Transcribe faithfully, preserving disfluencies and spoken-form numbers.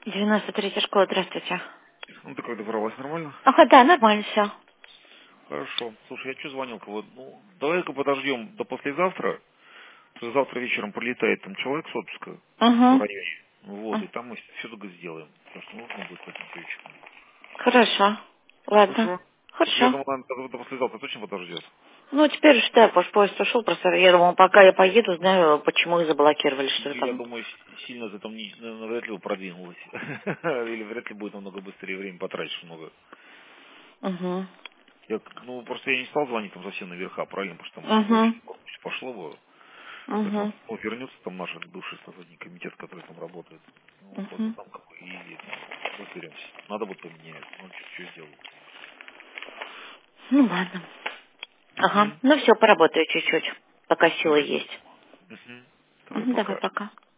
девяносто третья школа, здравствуйте. Ну, ты как добралась, нормально? Ага, да, нормально все. Хорошо. Слушай, я что звонил кого? Ну, давай-ка подождем до послезавтра. То есть завтра вечером прилетает там человек с отпуска в Угу. районе. Вот, и там мы все только сделаем. Потому что нужно будет к этому вечером. Хорошо. Ладно. Хорошо? Потому что я Хорошо. думал, она до, до послезавтра точно подождет. Ну, теперь уж да, потому что поезд ушел, просто я думала, пока я поеду, знаю, почему их заблокировали, что ли Ну, я там. думаю, с- сильно за там не, наверное, вряд ли бы продвинулась. Или вряд ли будет намного быстрее, время потратишь много. Угу. Я, ну, просто я не стал звонить там совсем наверха, правильно? Потому что там Угу. очень пошло бы. Поэтому Угу. вот вернется там наш бывший сотрудник комитет, который там работает. Ну, вот, и Угу. там как бы и разберемся. Надо будет поменять, ну что сделают. Ну, ладно. Ага. Угу. Ну, все, поработаю чуть-чуть, пока силы Хорошо. есть. Угу. Давай Угу, давай, пока. пока.